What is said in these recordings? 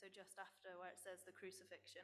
so just after where it says the crucifixion.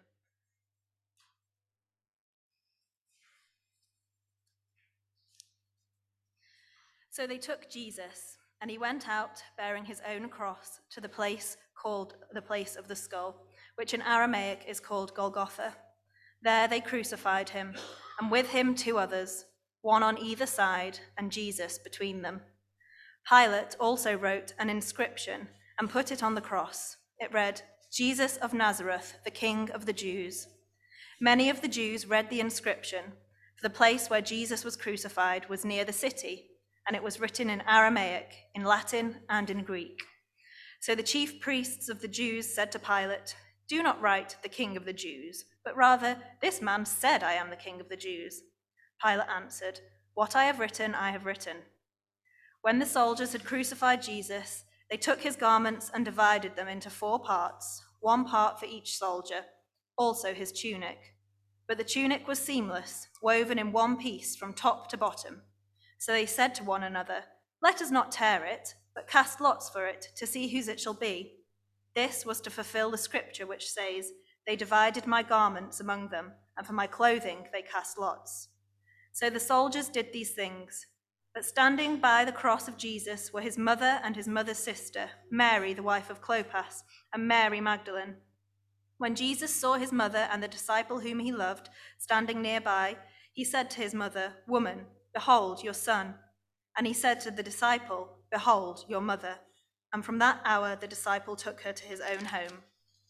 So they took Jesus, and he went out bearing his own cross to the place called the place of the skull, which in Aramaic is called Golgotha. There they crucified him, and with him 2 others, one on either side, and Jesus between them. Pilate also wrote an inscription and put it on the cross. It read, "Jesus of Nazareth, the King of the Jews." Many of the Jews read the inscription, for the place where Jesus was crucified was near the city, and it was written in Aramaic, in Latin, and in Greek. So the chief priests of the Jews said to Pilate, "Do not write the King of the Jews, but rather, this man said, 'I am the King of the Jews.'" Pilate answered, "What I have written, I have written." When the soldiers had crucified Jesus, they took his garments and divided them into 4 parts, 1 part for each soldier, also his tunic. But the tunic was seamless, woven in 1 piece from top to bottom. So they said to one another, "Let us not tear it, but cast lots for it to see whose it shall be." This was to fulfill the scripture which says, "They divided my garments among them, and for my clothing they cast lots." So the soldiers did these things. But standing by the cross of Jesus were his mother and his mother's sister, Mary, the wife of Clopas, and Mary Magdalene. When Jesus saw his mother and the disciple whom he loved standing nearby, he said to his mother, "Woman, behold your son." And he said to the disciple, "Behold your mother." And from that hour the disciple took her to his own home.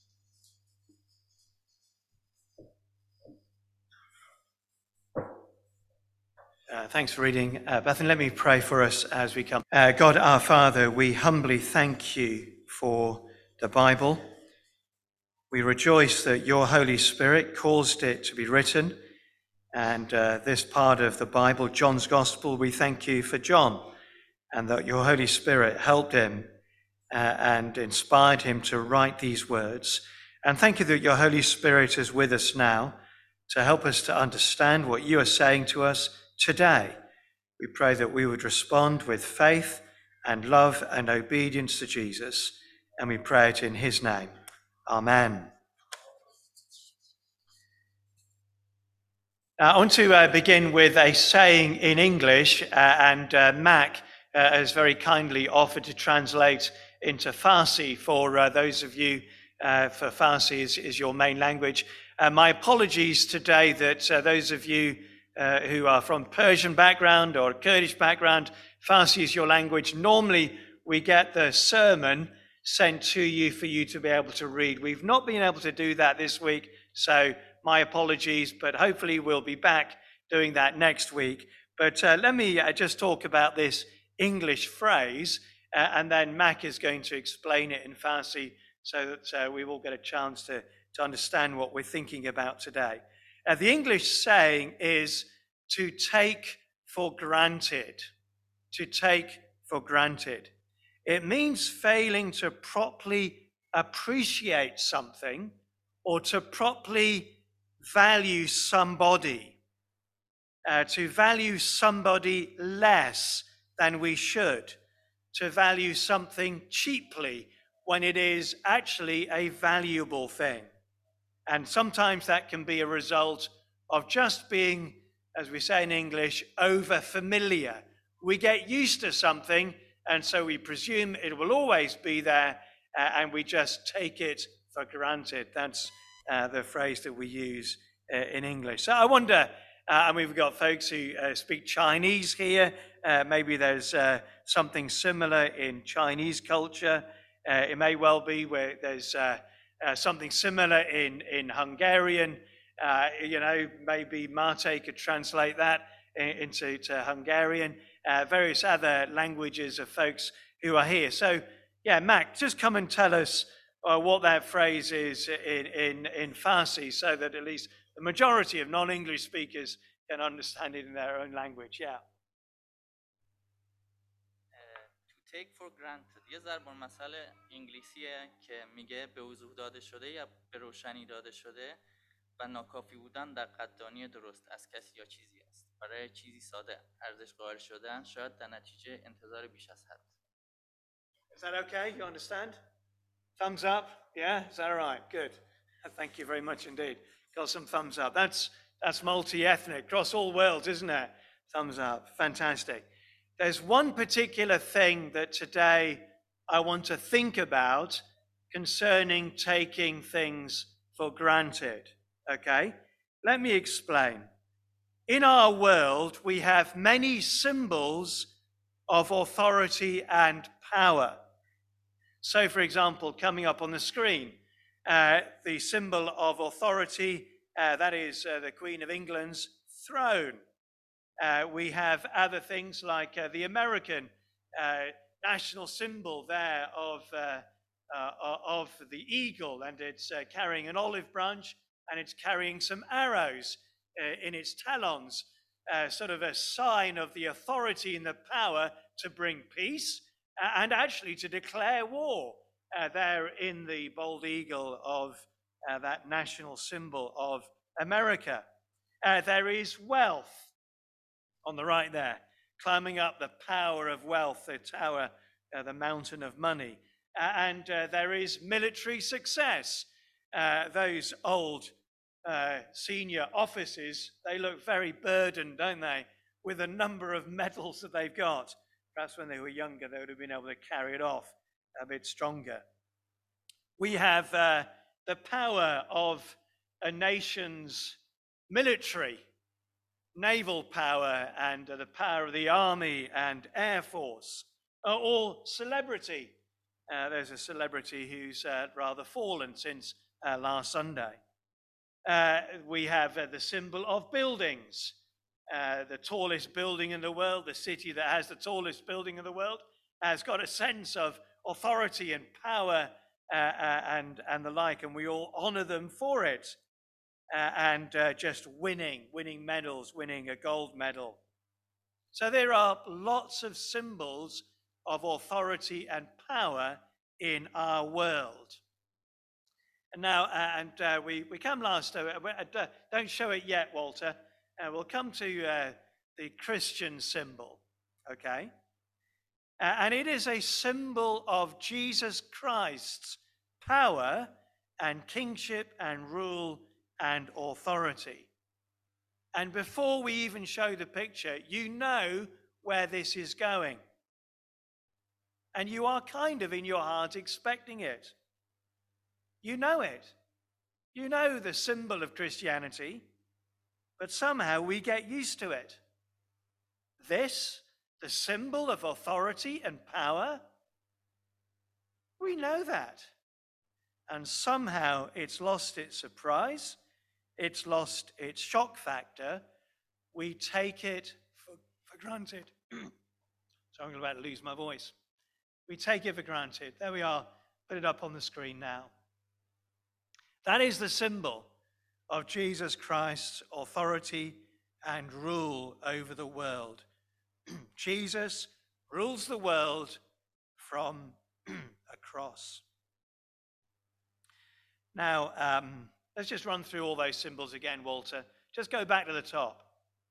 Thanks for reading. Bethany, let me pray for us as we come. God, our Father, we humbly thank you for the Bible. We rejoice that your Holy Spirit caused it to be written. And this part of the Bible, John's Gospel, we thank you for John, and that your Holy Spirit helped him and inspired him to write these words. And thank you that your Holy Spirit is with us now to help us to understand what you are saying to us today. We pray that we would respond with faith and love and obedience to Jesus, and we pray it in his name. Amen. I want to begin with a saying in English, and Mac has very kindly offered to translate into Farsi for those of you, for Farsi is your main language. My apologies today that those of you who are from Persian background or Kurdish background, Farsi is your language. Normally we get the sermon sent to you for you to be able to read. We've not been able to do that this week, so my apologies, but hopefully we'll be back doing that next week. But let me just talk about this English phrase, and then Mac is going to explain it in Farsi so that we will get a chance to understand what we're thinking about today. The English saying is to take for granted. To take for granted. It means failing to properly appreciate something or to properly value somebody, to value somebody less than we should, to value something cheaply when it is actually a valuable thing. And sometimes that can be a result of just being, as we say in English, over familiar. We get used to something, and so we presume it will always be there, and we just take it for granted. That's the phrase that we use in English. So I wonder, and we've got folks who speak Chinese here. Maybe there's something similar in Chinese culture. It may well be where there's something similar in Hungarian. Maybe Mate could translate that into Hungarian. Various other languages of folks who are here. So, yeah, Mac, just come and tell us what that phrase is in Farsi, so that at least the majority of non-English speakers can understand it in their own language. Yeah. To take for granted یه ضرب المثل انگلیسیه که میگه به وضوح داده شده یا به روشنی داده شده و ناکافی بودن در قدردانی درست از کسی یا چیزی است. برای چیزی ساده ارزش قائل شدن شاید در نتیجه انتظار بیش از حد. Is that okay? You understand? Thumbs up? Yeah, is that all right? Good. Thank you very much indeed. Got some thumbs up. That's multi-ethnic, across all worlds, isn't it? Thumbs up. Fantastic. There's one particular thing that today I want to think about concerning taking things for granted. Okay? Let me explain. In our world, we have many symbols of authority and power. So, for example, coming up on the screen, the symbol of authority, that is the Queen of England's throne. We have other things like the American national symbol there of the eagle, and it's carrying an olive branch, and it's carrying some arrows in its talons, sort of a sign of the authority and the power to bring peace and actually to declare war there in the bald eagle of that national symbol of America. There is wealth on the right there, climbing up the power of wealth, the tower, the mountain of money. And there is military success. Those old senior officers, they look very burdened, don't they, with the number of medals that they've got. Perhaps when they were younger, they would have been able to carry it off a bit stronger. We have the power of a nation's military, naval power, and the power of the army and air force, or celebrity. There's a celebrity who's rather fallen since last Sunday. We have the symbol of buildings. The tallest building in the world, the city that has the tallest building in the world, has got a sense of authority and power and the like, and we all honor them for it. And just winning medals, winning a gold medal. So there are lots of symbols of authority and power in our world. And now, we come last, don't show it yet, Walter. We'll come to the Christian symbol, okay? And it is a symbol of Jesus Christ's power and kingship and rule and authority. And before we even show the picture, you know where this is going. And you are kind of in your heart expecting it. You know it. You know the symbol of Christianity, but somehow we get used to it. This, the symbol of authority and power, we know that. And somehow it's lost its surprise. It's lost its shock factor. We take it for granted. So I'm about to lose my voice. We take it for granted. There we are. Put it up on the screen now. That is the symbol of Jesus Christ's authority and rule over the world. Jesus rules the world from a cross. Now, let's just run through all those symbols again, Walter. Just go back to the top.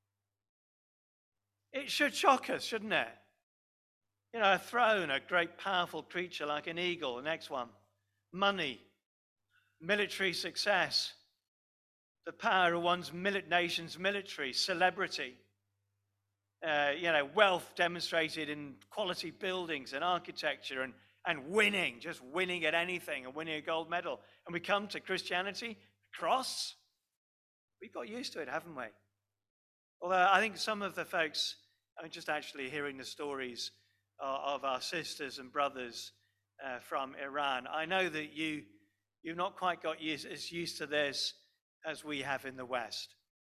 It should shock us, shouldn't it? You know, a throne, a great powerful creature like an eagle. The next one. Money, military success, the power of one's nation's military, celebrity. Wealth demonstrated in quality buildings and architecture and winning, just winning at anything and winning a gold medal. And we come to Christianity, cross. We've got used to it, haven't we? Although I think some of the folks, I'm just actually hearing the stories of our sisters and brothers from Iran. I know that you've not quite got as used to this as we have in the West.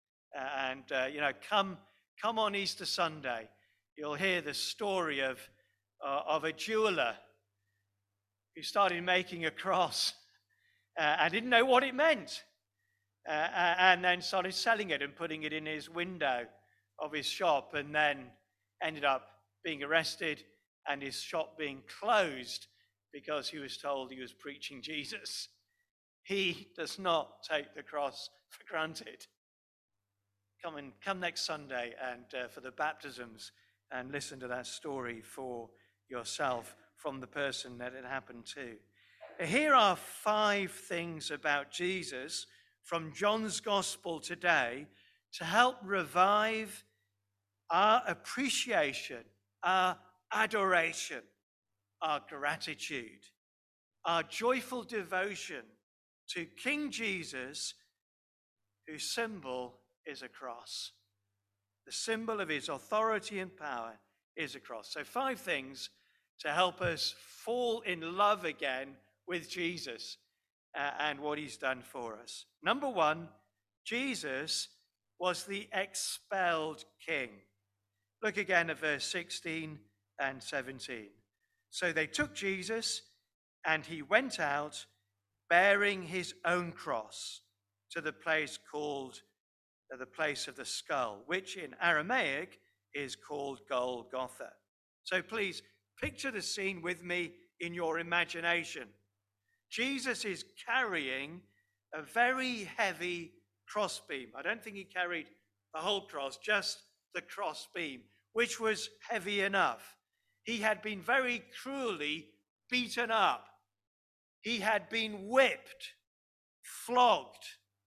Come on Easter Sunday, you'll hear the story of a jeweler who started making a cross and didn't know what it meant, and then started selling it and putting it in his window of his shop, and then ended up being arrested and his shop being closed because he was told he was preaching Jesus. He does not take the cross for granted. Come next Sunday and for the baptisms and listen to that story for yourself from the person that it happened to. here are 5 things about Jesus from John's Gospel today to help revive our appreciation, our adoration, our gratitude, our joyful devotion to King Jesus, whose symbol is a cross. The symbol of his authority and power is a cross. So 5 things to help us fall in love again with Jesus and what he's done for us. Number 1, Jesus was the expelled king. Look again at verse 16 and 17. So they took Jesus, and he went out bearing his own cross to the place called the place of the skull, which in Aramaic is called Golgotha. So please picture the scene with me in your imagination. Jesus is carrying a very heavy crossbeam. I don't think he carried the whole cross, just the crossbeam, which was heavy enough. He had been very cruelly beaten up. He had been whipped, flogged.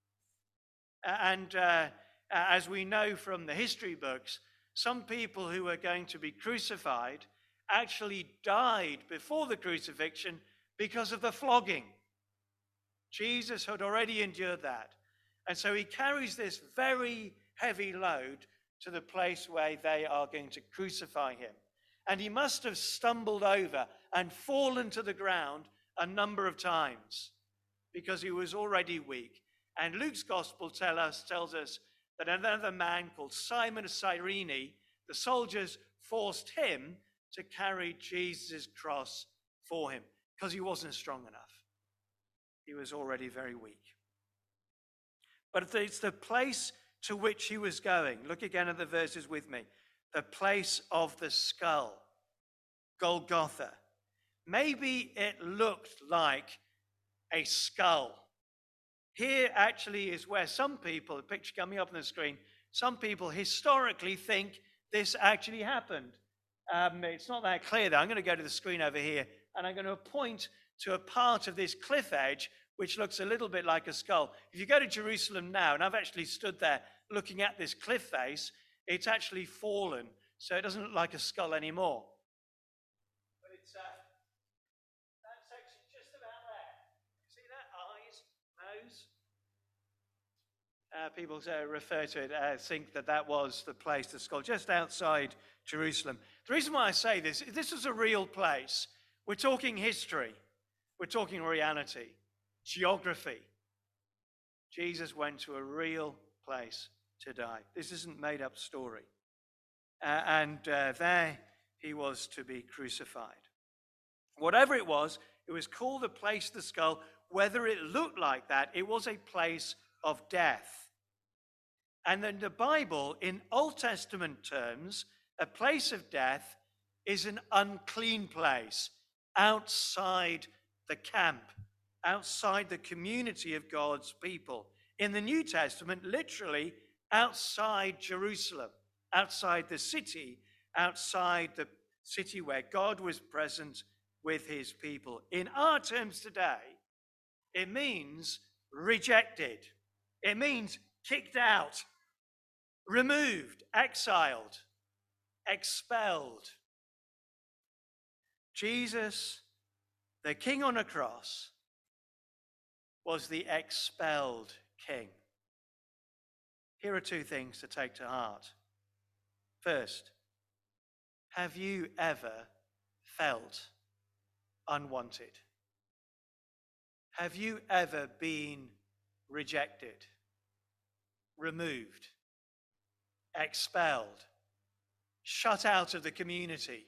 And as we know from the history books, some people who were going to be crucified actually died before the crucifixion because of the flogging. Jesus had already endured that. And so he carries this very heavy load to the place where they are going to crucify him. And he must have stumbled over and fallen to the ground a number of times because he was already weak. And Luke's gospel tells us that another man called Simon of Cyrene, the soldiers forced him to carry Jesus' cross for him because he wasn't strong enough. He was already very weak. But it's the place to which he was going. Look again at the verses with me. The place of the skull, Golgotha. Maybe it looked like a skull. Here actually is where some people, the picture coming up on the screen, some people historically think this actually happened. It's not that clear though. I'm going to go to the screen over here and I'm going to point to a part of this cliff edge which looks a little bit like a skull. If you go to Jerusalem now, and I've actually stood there looking at this cliff face, it's actually fallen, so it doesn't look like a skull anymore. But it's that section just about there. See that? Eyes, nose? People refer to it, think that was the place, the skull, just outside Jerusalem. The reason why I say this was a real place. We're talking history. We're talking reality, geography. Jesus went to a real place to die. This isn't made up story. And there he was to be crucified. Whatever it was called the place of the skull. Whether it looked like that, it was a place of death. And in the Bible, in Old Testament terms, a place of death is an unclean place outside the camp, outside the community of God's people. In the New Testament, literally outside Jerusalem, outside the city where God was present with his people. In our terms today, it means rejected. It means kicked out, removed, exiled, expelled. Jesus, the King on a cross, was the expelled king. Here are 2 things to take to heart. First, have you ever felt unwanted? Have you ever been rejected, removed, expelled, shut out of the community?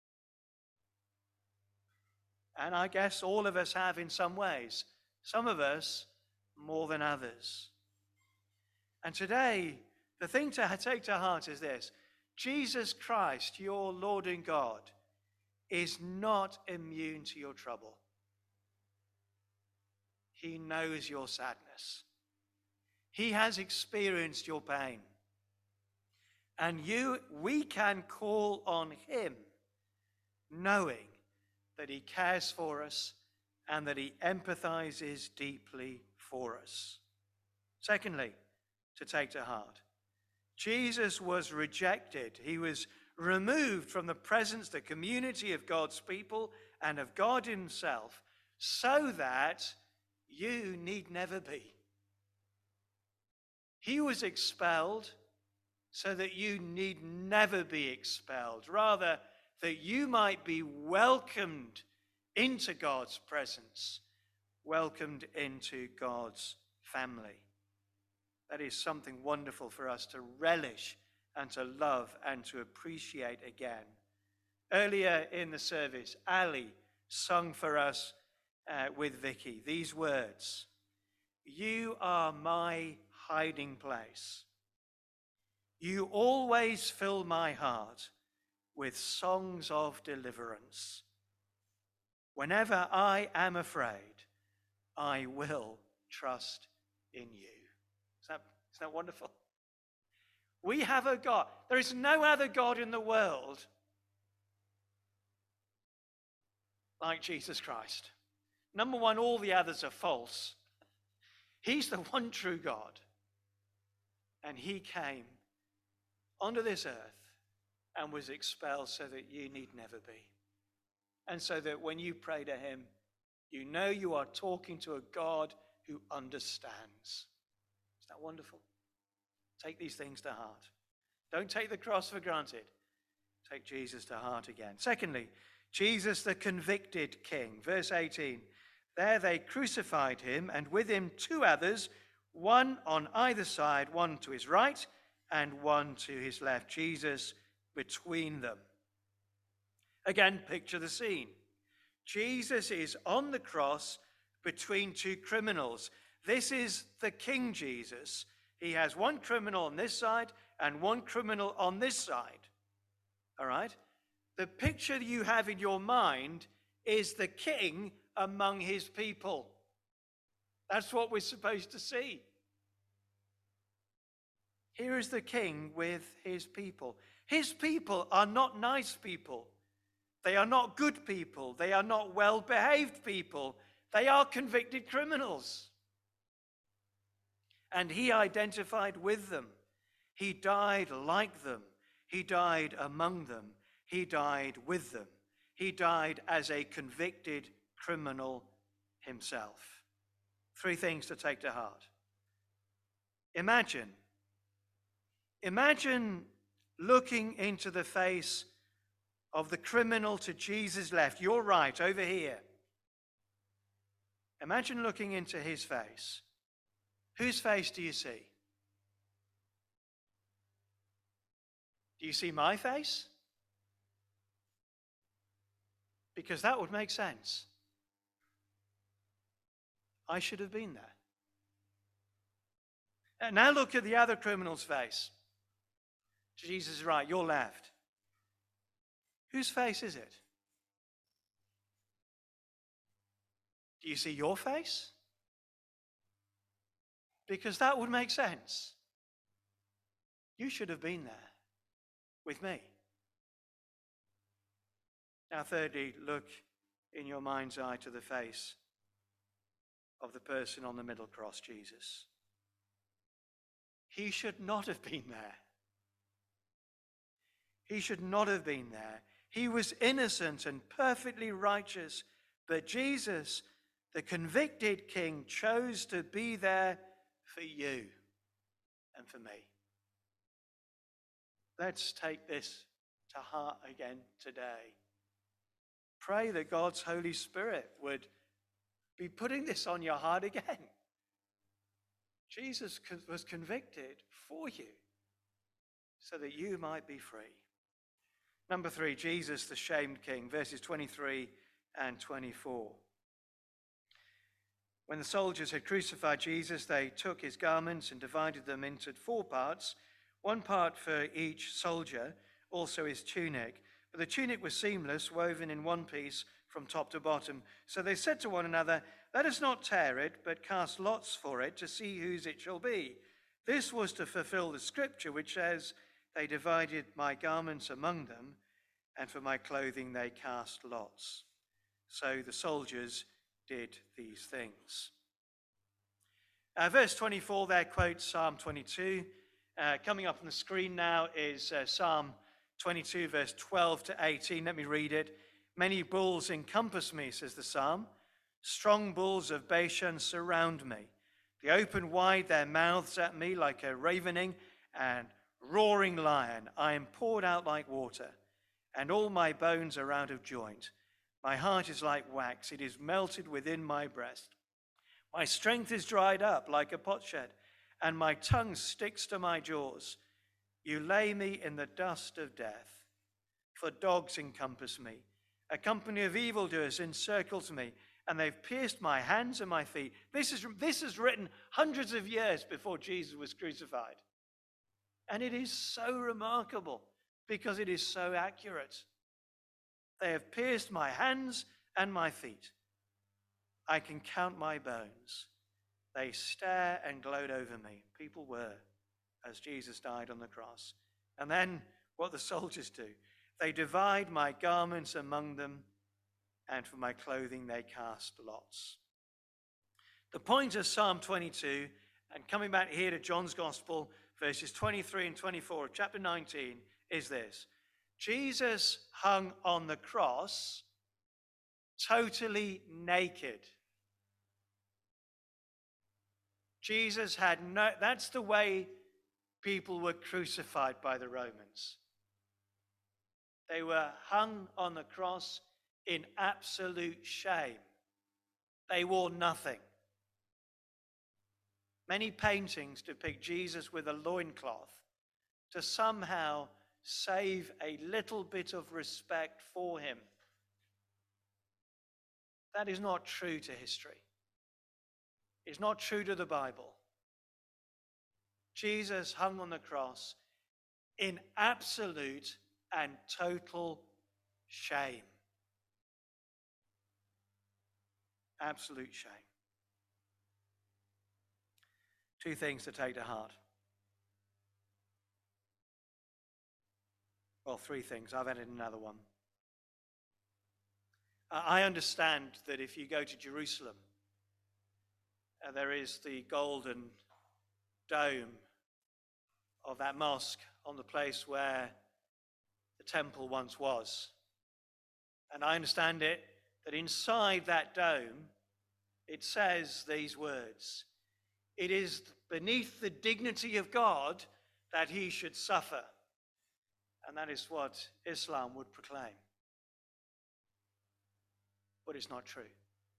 And I guess all of us have in some ways. Some of us more than others. And today, the thing to take to heart is this. Jesus Christ, your Lord and God, is not immune to your trouble. He knows your sadness. He has experienced your pain. And we can call on him knowing that he cares for us and that he empathizes deeply for us. Secondly, to take to heart, Jesus was rejected. He was removed from the presence, the community of God's people and of God himself, so that you need never be. He was expelled so that you need never be expelled. Rather, that you might be welcomed into God's presence, welcomed into God's family. That is something wonderful for us to relish and to love and to appreciate again. Earlier in the service, Ali sung for us with Vicky these words: "You are my hiding place. You always fill my heart with songs of deliverance. Whenever I am afraid, I will trust in you." Isn't that wonderful? We have a God. There is no other God in the world like Jesus Christ. Number one, all the others are false. He's the one true God. And he came onto this earth and was expelled so that you need never be. And so that when you pray to him, you know you are talking to a God who understands. Isn't that wonderful? Take these things to heart. Don't take the cross for granted. Take Jesus to heart again. Secondly, Jesus the convicted king. Verse 18. There they crucified him, and with him 2 others, one on either side, one to his right and one to his left. Jesus between them. Again, picture the scene. Jesus is on the cross between 2 criminals. This is the King Jesus. He has one criminal on this side and one criminal on this side. All right? The picture you have in your mind is the king among his people. That's what we're supposed to see. Here is the king with his people. His people are not nice people. They are not good people. They are not well-behaved people. They are convicted criminals. And he identified with them. He died like them. He died among them. He died with them. He died as a convicted criminal himself. 3 things to take to heart. Imagine looking into the face of the criminal to Jesus' left, your right, over here. Imagine looking into his face. Whose face do you see? Do you see my face? Because that would make sense. I should have been there. And now look at the other criminal's face. Jesus is right, your left. Whose face is it? Do you see your face? Because that would make sense. You should have been there with me. Now, thirdly, look in your mind's eye to the face of the person on the middle cross, Jesus. He should not have been there. He should not have been there. He was innocent and perfectly righteous, but Jesus, the convicted king, chose to be there for you and for me. Let's take this to heart again today. Pray that God's Holy Spirit would be putting this on your heart again. Jesus was convicted for you so that you might be free. Number 3, Jesus the shamed king, verses 23 and 24. When the soldiers had crucified Jesus, they took his garments and divided them into 4 parts, 1 part for each soldier, also his tunic. But the tunic was seamless, woven in one piece from top to bottom. So they said to one another, "Let us not tear it, but cast lots for it to see whose it shall be." This was to fulfill the scripture which says, "They divided my garments among them, and for my clothing they cast lots." So the soldiers did these things. Verse 24 there quotes Psalm 22. Coming up on the screen now is Psalm 22, verse 12 to 18. Let me read it. Many bulls encompass me, says the psalm. Strong bulls of Bashan surround me. They open wide their mouths at me like a ravening and roaring lion. I am poured out like water, and all my bones are out of joint. My heart is like wax. It is melted within my breast. My strength is dried up like a potsherd, and my tongue sticks to my jaws. You lay me in the dust of death, for dogs encompass me. A company of evildoers encircles me, and they've pierced my hands and my feet. This is written hundreds of years before Jesus was crucified. And it is so remarkable because it is so accurate. They have pierced my hands and my feet. I can count my bones. They stare and gloat over me. People were, as Jesus died on the cross. And then what the soldiers do. They divide my garments among them, and for my clothing they cast lots. The point of Psalm 22, and coming back here to John's Gospel, verses 23 and 24 of chapter 19, is this. Jesus hung on the cross totally naked. Jesus had no, that's the way people were crucified by the Romans. They were hung on the cross in absolute shame. They wore nothing. Many paintings depict Jesus with a loincloth to somehow save a little bit of respect for him. That is not true to history. It's not true to the Bible. Jesus hung on the cross in absolute and total shame. Absolute shame. Two things to take to heart. Well, three things. I've added another one. I understand that if you go to Jerusalem, there is the golden dome of that mosque on the place where the temple once was. And I understand it that inside that dome, it says these words, "It is beneath the dignity of God that he should suffer." And that is what Islam would proclaim. But it's not true.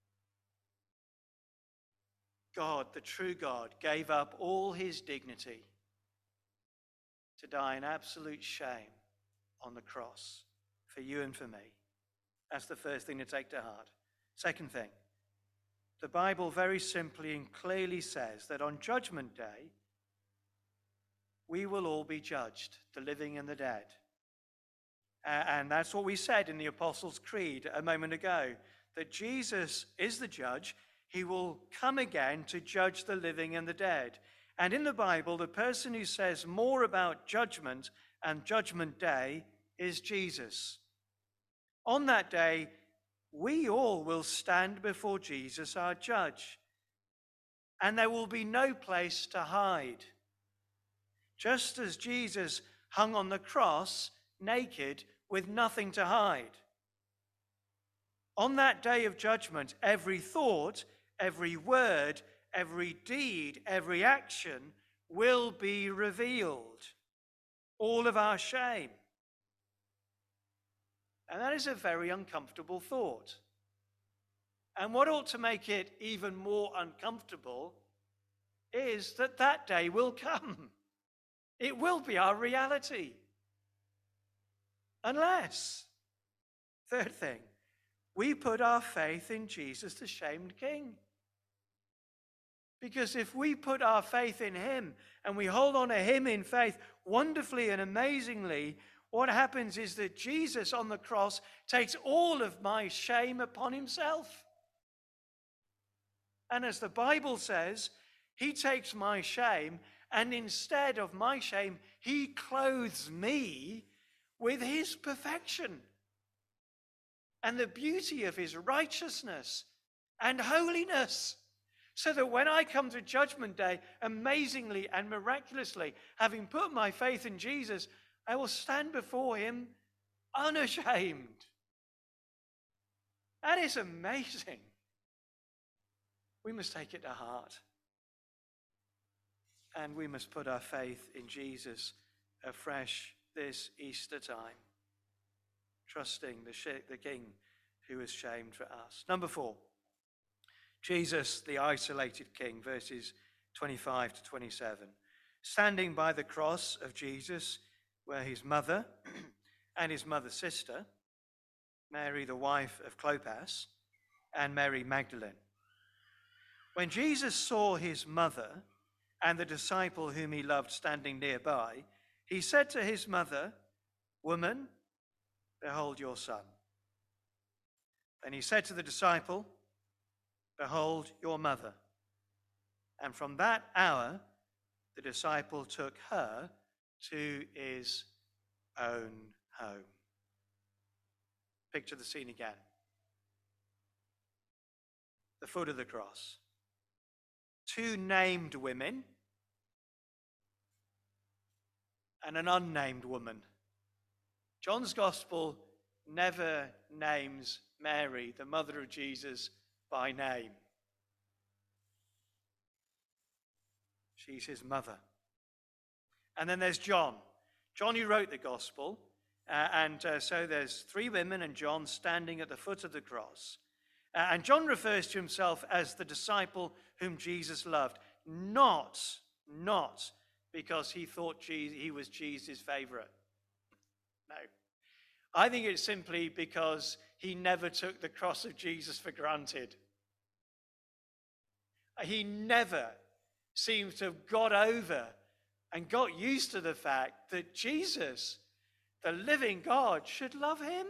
God, the true God, gave up all his dignity to die in absolute shame on the cross for you and for me. That's the first thing to take to heart. Second thing, the Bible very simply and clearly says that on Judgment Day, we will all be judged, the living and the dead. And that's what we said in the Apostles' Creed a moment ago, that Jesus is the judge. He will come again to judge the living and the dead. And in the Bible, the person who says more about judgment and Judgment Day is Jesus. On that day, we all will stand before Jesus, our judge, and there will be no place to hide. Just as Jesus hung on the cross, naked, with nothing to hide. On that day of judgment, every thought, every word, every deed, every action will be revealed. All of our shame. And that is a very uncomfortable thought. And what ought to make it even more uncomfortable is that that day will come. It will be our reality. Unless, third thing, we put our faith in Jesus, the shamed King. Because if we put our faith in him and we hold on to him in faith wonderfully and amazingly, what happens is that Jesus on the cross takes all of my shame upon himself. And as the Bible says, he takes my shame, and instead of my shame, he clothes me with his perfection and the beauty of his righteousness and holiness, so that when I come to Judgment Day, amazingly and miraculously, having put my faith in Jesus, I will stand before him unashamed. That is amazing. We must take it to heart. And we must put our faith in Jesus afresh this Easter time, trusting the King who was shamed for us. Number 4, Jesus, the isolated King, verses 25 to 27. Standing by the cross of Jesus were his mother and his mother's sister, Mary, the wife of Clopas, and Mary Magdalene. When Jesus saw his mother and the disciple whom he loved standing nearby, he said to his mother, "Woman, behold your son." Then he said to the disciple, "Behold your mother." And from that hour, the disciple took her to his own home. Picture the scene again. The foot of the cross. 2 named women and an unnamed woman. John's Gospel never names Mary, the mother of Jesus, by name. She's his mother. And then there's John. John who wrote the Gospel. So there's 3 women and John standing at the foot of the cross. And John refers to himself as the disciple whom Jesus loved, not because he thought he was Jesus' favorite. No. I think it's simply because he never took the cross of Jesus for granted. He never seems to have got over and got used to the fact that Jesus, the living God, should love him.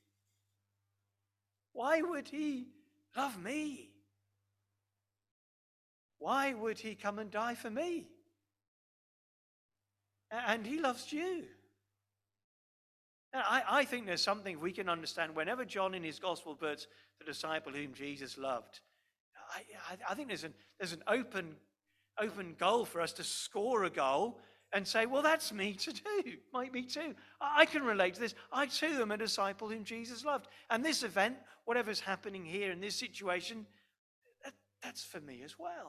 Why would he love me? Why would he come and die for me? And he loves you. And I think there's something we can understand whenever John in his gospel puts the disciple whom Jesus loved. I think there's an open goal for us to score a goal and say, well, that's me to do. Might be too. I can relate to this. I too am a disciple whom Jesus loved. And this event, whatever's happening here in this situation, that's for me as well.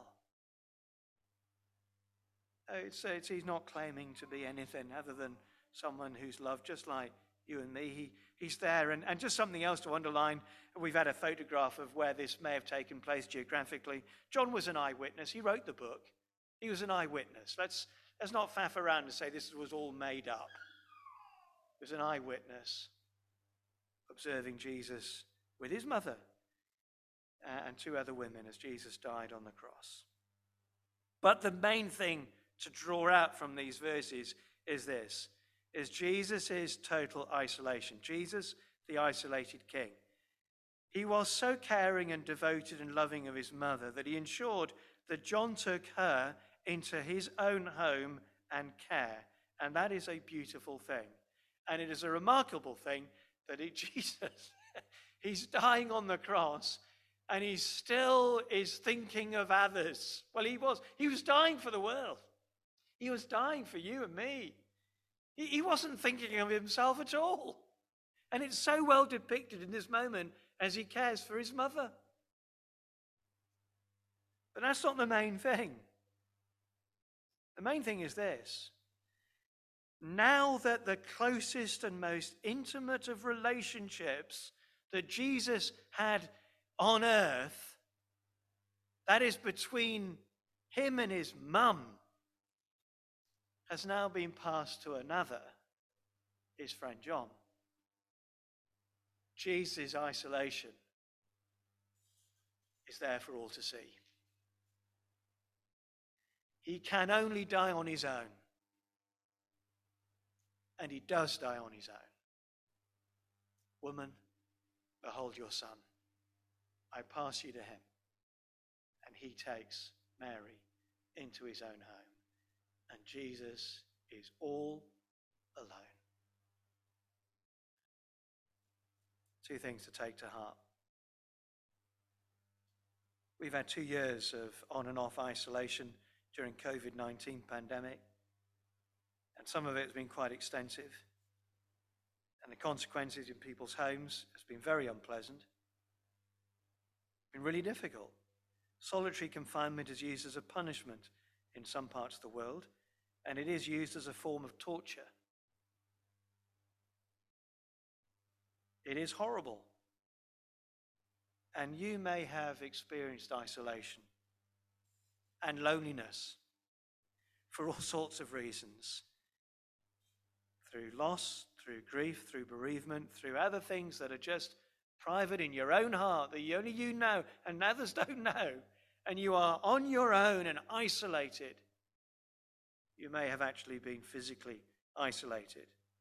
He's not claiming to be anything other than someone who's loved just like you and me. He's there. And just something else to underline, we've had a photograph of where this may have taken place geographically. John was an eyewitness. He wrote the book. He was an eyewitness. Let's not faff around and say this was all made up. He was an eyewitness observing Jesus with his mother and 2 other women as Jesus died on the cross. But the main thing to draw out from these verses is this, is Jesus' total isolation. Jesus, the isolated King. He was so caring and devoted and loving of his mother that he ensured that John took her into his own home and care. And that is a beautiful thing. And it is a remarkable thing that Jesus, he's dying on the cross and he still is thinking of others. Well, he was dying for the world. He was dying for you and me. He wasn't thinking of himself at all. And it's so well depicted in this moment as he cares for his mother. But that's not the main thing. The main thing is this. Now that the closest and most intimate of relationships that Jesus had on earth, that is between him and his mum, has now been passed to another, his friend John. Jesus' isolation is there for all to see. He can only die on his own. And he does die on his own. Woman, behold your son. I pass you to him. And he takes Mary into his own home. And Jesus is all alone. 2 things to take to heart. We've had 2 years of on and off isolation during COVID-19 pandemic, and some of it has been quite extensive. And the consequences in people's homes has been very unpleasant. It's been really difficult. Solitary confinement is used as a punishment in some parts of the world, and it is used as a form of torture. It is horrible. And you may have experienced isolation and loneliness for all sorts of reasons. Through loss, through grief, through bereavement, through other things that are just private in your own heart that only you know and others don't know. And you are on your own and isolated. You may have actually been physically isolated.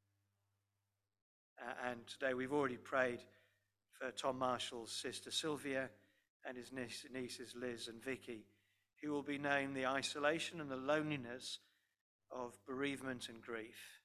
And today we've already prayed for Tom Marshall's sister Sylvia and his nieces Liz and Vicky, who will be knowing the isolation and the loneliness of bereavement and grief.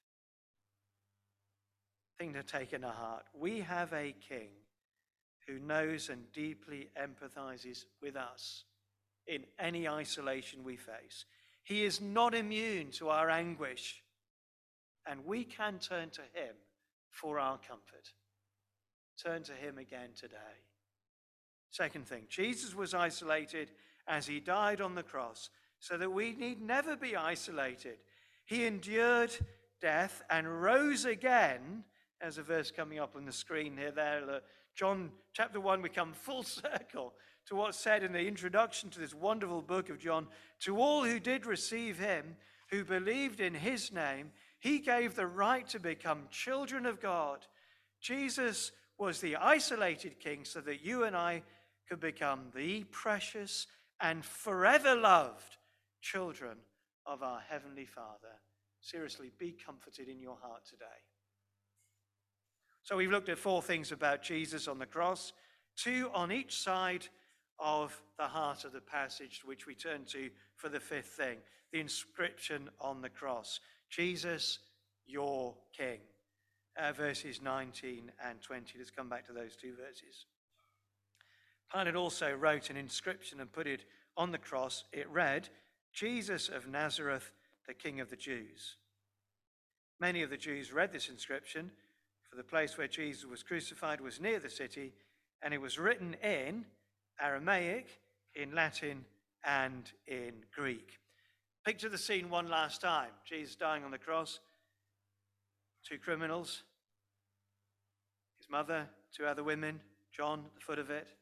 Thing to take in our heart. We have a King who knows and deeply empathizes with us in any isolation we face. He is not immune to our anguish, and we can turn to him for our comfort. Turn to him again today. Second thing, Jesus was isolated as he died on the cross so that we need never be isolated. He endured death and rose again. There's a verse coming up on the screen here. John chapter 1, we come full circle to what's said in the introduction to this wonderful book of John. To all who did receive him, who believed in his name, he gave the right to become children of God. Jesus was the isolated king so that you and I could become the precious and forever loved children of our Heavenly Father. Seriously, be comforted in your heart today. So we've looked at 4 things about Jesus on the cross, 2 on each side of the heart of the passage, which we turn to for the 5th thing, the inscription on the cross. Jesus, your King. Verses 19 and 20. Let's come back to those 2 verses. Pilate also wrote an inscription and put it on the cross. It read, Jesus of Nazareth, the King of the Jews. Many of the Jews read this inscription, for the place where Jesus was crucified was near the city, and it was written in Aramaic, in Latin, and in Greek. Picture the scene one last time. Jesus dying on the cross. 2 criminals, his mother, 2 other women, John at the foot of it,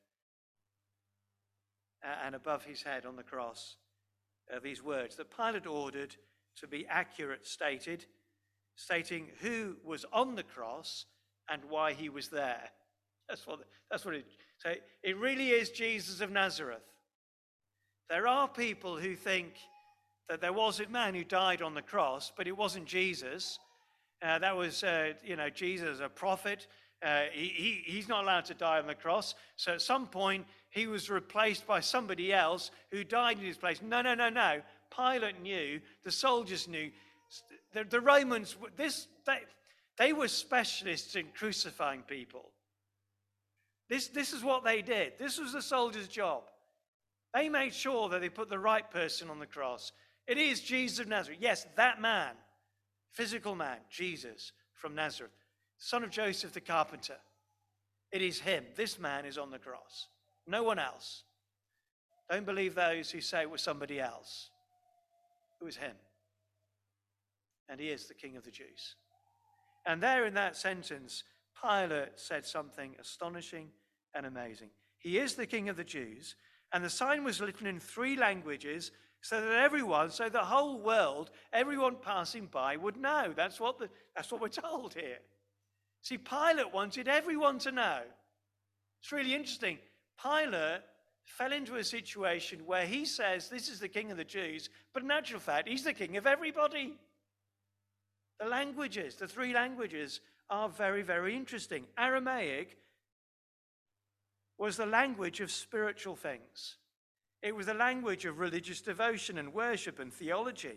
and above his head on the cross, these words that Pilate ordered to be accurate stated, stating who was on the cross and why he was there. That's what it. So it really is Jesus of Nazareth. There are people who think that there was a man who died on the cross, but it wasn't Jesus. That was, Jesus, a prophet. He's not allowed to die on the cross. So at some point, he was replaced by somebody else who died in his place. No. Pilate knew. The soldiers knew. The Romans, they were specialists in crucifying people. This is what they did. This was the soldiers' job. They made sure that they put the right person on the cross. It is Jesus of Nazareth. Yes, that man. Physical man, Jesus from Nazareth, son of Joseph the carpenter. It is him. This man is on the cross. No one else. Don't believe those who say it was somebody else. It was him. And he is the King of the Jews. And there in that sentence, Pilate said something astonishing and amazing. He is the King of the Jews, and the sign was written in 3 languages so that so the whole world, everyone passing by would know. That's what we're told here. See, Pilate wanted everyone to know. It's really interesting. Pilate fell into a situation where he says this is the King of the Jews, but in actual fact, he's the King of everybody. The languages, the 3 languages, are very, very interesting. Aramaic was the language of spiritual things. It was a language of religious devotion and worship and theology.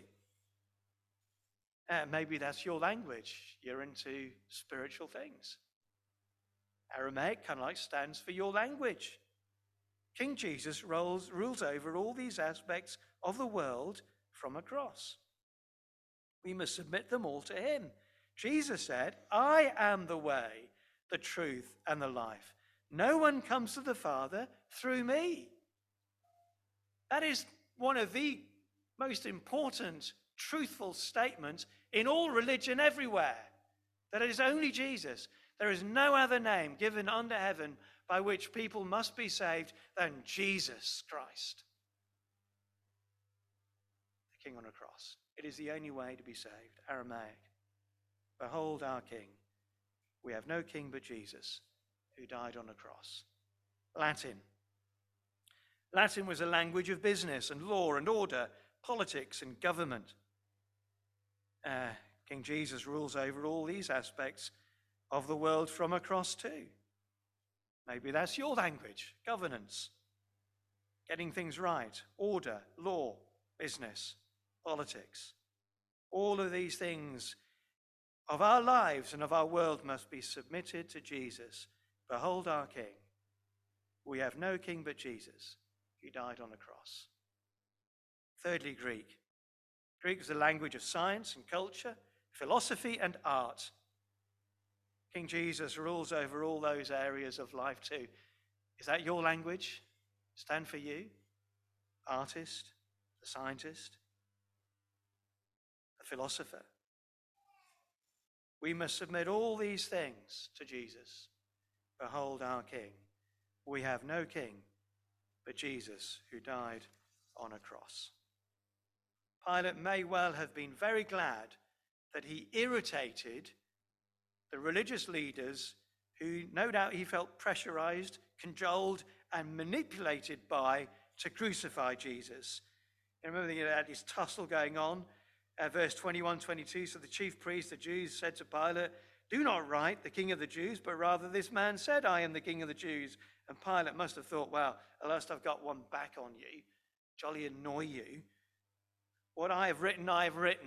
Maybe that's your language. You're into spiritual things. Aramaic kind of like stands for your language. King Jesus rules over all these aspects of the world from a cross. We must submit them all to him. Jesus said, I am the way, the truth, and the life. No one comes to the Father through me. That is one of the most important, truthful statements in all religion everywhere. That it is only Jesus. There is no other name given under heaven by which people must be saved than Jesus Christ, the King on a cross. It is the only way to be saved. Aramaic. Behold our King. We have no king but Jesus, who died on a cross. Latin. Latin was a language of business and law and order, politics and government. King Jesus rules over all these aspects of the world from a cross too. Maybe that's your language, governance, getting things right, order, law, business, politics. All of these things of our lives and of our world must be submitted to Jesus. Behold our King. We have no king but Jesus, who died on a cross. Thirdly, Greek. Greek is the language of science and culture, philosophy and art. King Jesus rules over all those areas of life too. Is that your language? Stand for you? Artist, the scientist, the philosopher. We must submit all these things to Jesus. Behold our King. We have no king but Jesus, who died on a cross. Pilate may well have been very glad that he irritated the religious leaders who no doubt he felt pressurized, cajoled, and manipulated by to crucify Jesus. And remember, they had this tussle going on. Verse 21-22, so the chief priests, the Jews, said to Pilate, do not write the King of the Jews, but rather this man said, I am the King of the Jews. And Pilate must have thought, well, at last I've got one back on you. Jolly annoy you. What I have written, I have written.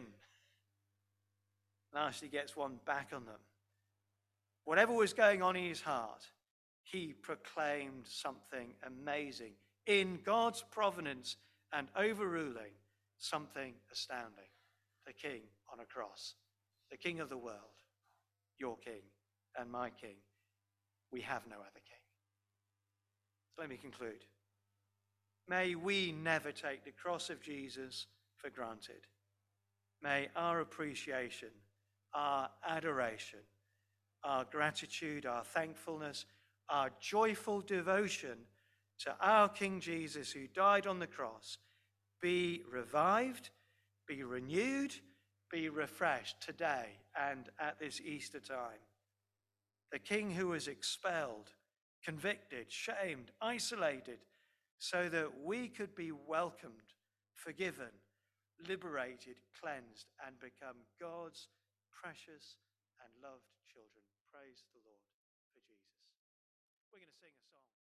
Last he gets one back on them. Whatever was going on in his heart, he proclaimed something amazing. In God's providence and overruling, something astounding. The King on a cross. The King of the world. Your King and my King. We have no other King. So let me conclude. May we never take the cross of Jesus for granted. May our appreciation, our adoration, our gratitude, our thankfulness, our joyful devotion to our King Jesus who died on the cross be revived, be renewed, be refreshed today and at this Easter time. The King who was expelled, convicted, shamed, isolated, so that we could be welcomed, forgiven, liberated, cleansed, and become God's precious and loved children. Praise the Lord for Jesus. We're going to sing a song.